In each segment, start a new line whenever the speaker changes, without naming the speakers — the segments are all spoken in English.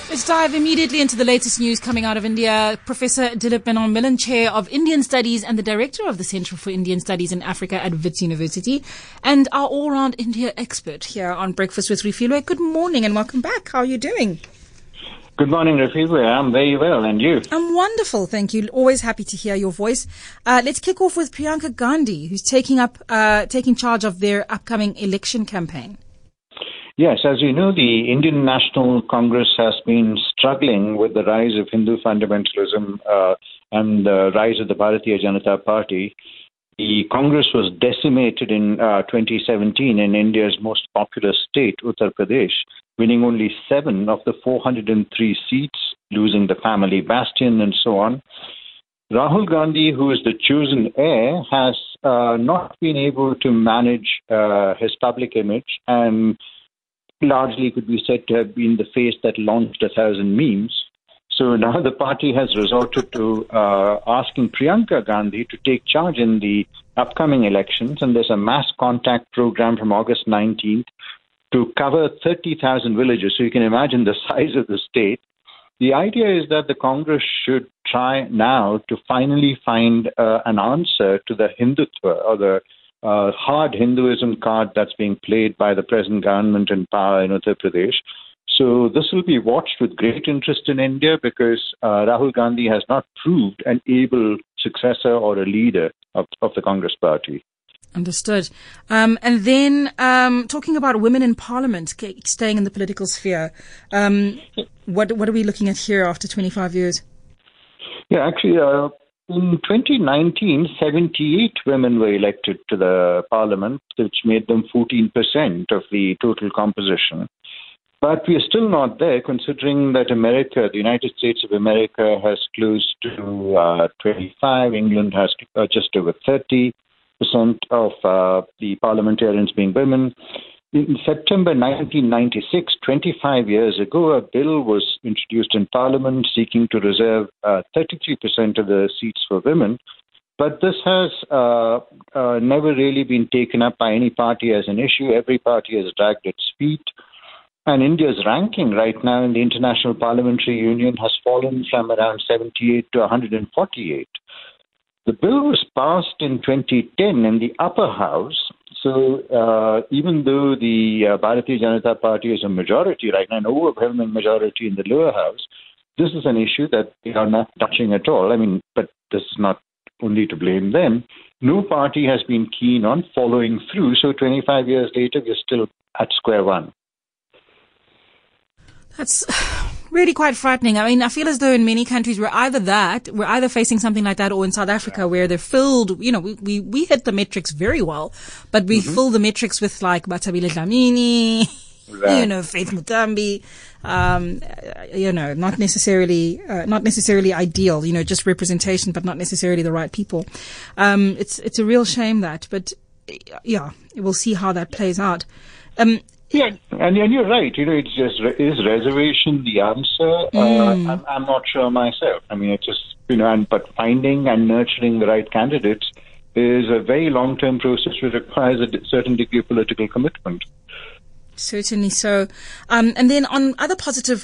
Let's dive immediately into the latest news coming out of India. Professor Dilip Menon Millen, Chair of Indian Studies and the Director of the Centre for Indian Studies in Africa at Wits University, and our all-round India expert here on Breakfast with Refilwe. Good morning and welcome back. How are you doing?
Good morning, Refilwe. I'm very well, and you?
I'm wonderful, thank you. Always happy to hear your voice. Let's kick off with Priyanka Gandhi, who's taking charge of their upcoming election campaign.
Yes, as you know, the Indian National Congress has been struggling with the rise of Hindu fundamentalism and the rise of the Bharatiya Janata Party. The Congress was decimated in 2017 in India's most populous state, Uttar Pradesh, winning only 7 of the 403 seats, losing the family bastion and so on. Rahul Gandhi, who is the chosen heir, has not been able to manage his public image and largely could be said to have been the face that launched 1,000 memes. So now the party has resorted to asking Priyanka Gandhi to take charge in the upcoming elections, and there's a mass contact program from August 19th to cover 30,000 villages. So you can imagine the size of the state. The idea is that the Congress should try now to finally find an answer to the Hindutva or the hard Hinduism card that's being played by the present government in power in Uttar Pradesh. So this will be watched with great interest in India because Rahul Gandhi has not proved an able successor or a leader of the Congress party.
Understood. And then talking about women in parliament, staying in the political sphere, what are we looking at here after 25 years?
Yeah, actually, in 2019, 78 women were elected to the parliament, which made them 14% of the total composition. But we are still not there, considering that America, the United States of America, has close to 25. England has just over 30% of the parliamentarians being women. In September 1996, 25 years ago, a bill was introduced in Parliament seeking to reserve 33% of the seats for women. But this has never really been taken up by any party as an issue. Every party has dragged its feet. And India's ranking right now in the International Parliamentary Union has fallen from around 78 to 148. The bill was passed in 2010 in the upper house. So even though the Bharatiya Janata Party is a majority right now, an overwhelming majority in the lower house, this is an issue that they are not touching at all. I mean, but this is not only to blame them. No party has been keen on following through. So 25 years later, we're still at square one. That's
really quite frightening. I mean, I feel as though in many countries we're either facing something like that, or in South Africa where they're filled, we hit the metrics very well, but we fill the metrics with like Batabile Dlamini, Faith Mutambi, not necessarily ideal, just representation, but not necessarily the right people. It's a real shame that, but yeah, we'll see how that plays out.
Yeah, and you're right. It's just, is reservation the answer? I'm not sure myself. I mean, it's just, but finding and nurturing the right candidates is a very long-term process which requires a certain degree of political commitment.
Certainly so. And then on other positive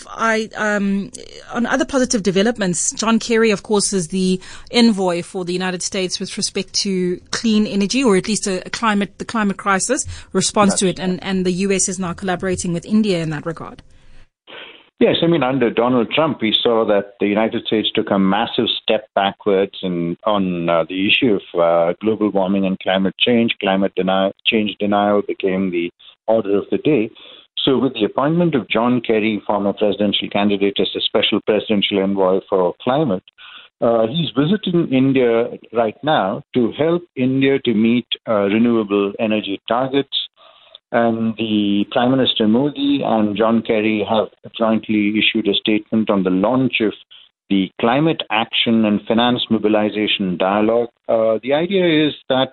developments, John Kerry, of course, is the envoy for the United States with respect to clean energy, or at least the climate crisis response to it. And the US is now collaborating with India in that regard.
Yes, I mean, under Donald Trump, we saw that the United States took a massive step backwards on the issue of global warming and climate change. Change denial became the order of the day. So with the appointment of John Kerry, former presidential candidate, as a special presidential envoy for climate, he's visiting India right now to help India to meet renewable energy targets. And the Prime Minister Modi and John Kerry have jointly issued a statement on the launch of the Climate Action and Finance Mobilization Dialogue. The idea is that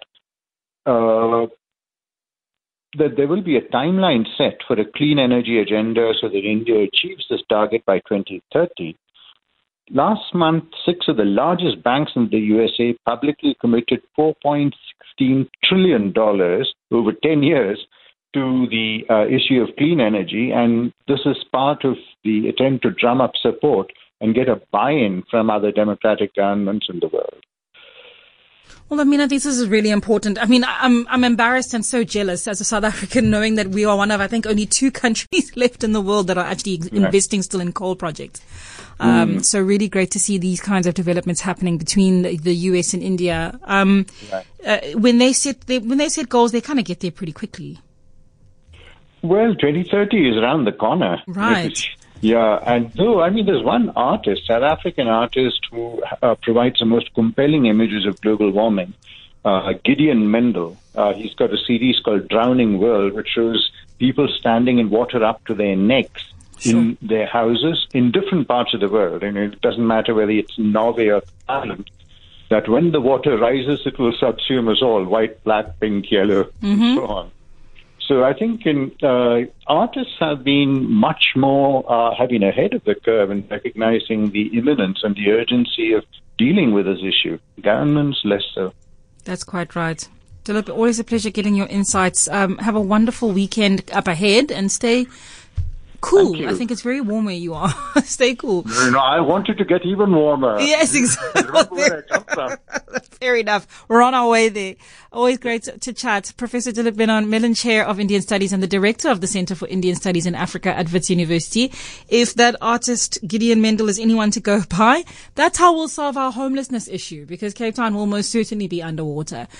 there will be a timeline set for a clean energy agenda so that India achieves this target by 2030. Last month, 6 of the largest banks in the USA publicly committed $4.16 trillion over 10 years to the issue of clean energy, and this is part of the attempt to drum up support and get a buy-in from other democratic governments in the world.
Well, I mean, I think this is really important. I mean, I'm embarrassed and so jealous as a South African, knowing that we are one of, I think, only 2 countries left in the world that are actually investing still in coal projects. So really great to see these kinds of developments happening between the US and India. When they set goals, they kind of get there pretty quickly.
Well, 2030 is around the corner.
Right.
Yeah, and though, I mean, there's one artist, South African artist, who provides the most compelling images of global warming, Gideon Mendel. He's got a series called Drowning World, which shows people standing in water up to their necks in their houses in different parts of the world. And it doesn't matter whether it's Norway or Ireland, that when the water rises, it will subsume us all, white, black, pink, yellow, and so on. So I think artists have been much more, have been ahead of the curve in recognizing the imminence and the urgency of dealing with this issue. Governments, less so.
That's quite right. Dilip, always a pleasure getting your insights. Have a wonderful weekend up ahead and stay cool. I think it's very warm where you are. Stay cool.
No, I wanted to get even warmer.
Yes, exactly. Fair enough. We're on our way there. Always great to chat. Professor Dilip Menon, Mellon Chair of Indian Studies and the Director of the Center for Indian Studies in Africa at Wits University. If that artist, Gideon Mendel, is anyone to go by, that's how we'll solve our homelessness issue, because Cape Town will most certainly be underwater.